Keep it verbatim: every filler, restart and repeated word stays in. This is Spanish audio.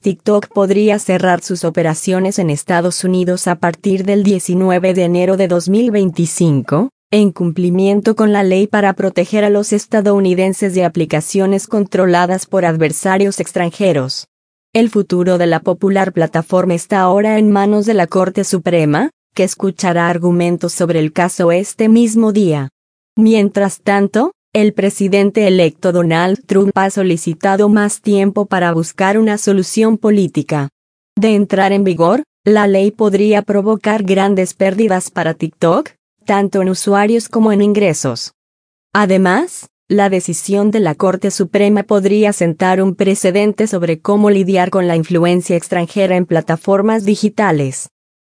TikTok podría cerrar sus operaciones en Estados Unidos a partir del diecinueve de enero de dos mil veinticinco, en cumplimiento con la ley para proteger a los estadounidenses de aplicaciones controladas por adversarios extranjeros. El futuro de la popular plataforma está ahora en manos de la Corte Suprema, que escuchará argumentos sobre el caso este mismo día. Mientras tanto, el presidente electo Donald Trump ha solicitado más tiempo para buscar una solución política. De entrar en vigor, la ley podría provocar grandes pérdidas para TikTok, tanto en usuarios como en ingresos. Además, la decisión de la Corte Suprema podría sentar un precedente sobre cómo lidiar con la influencia extranjera en plataformas digitales.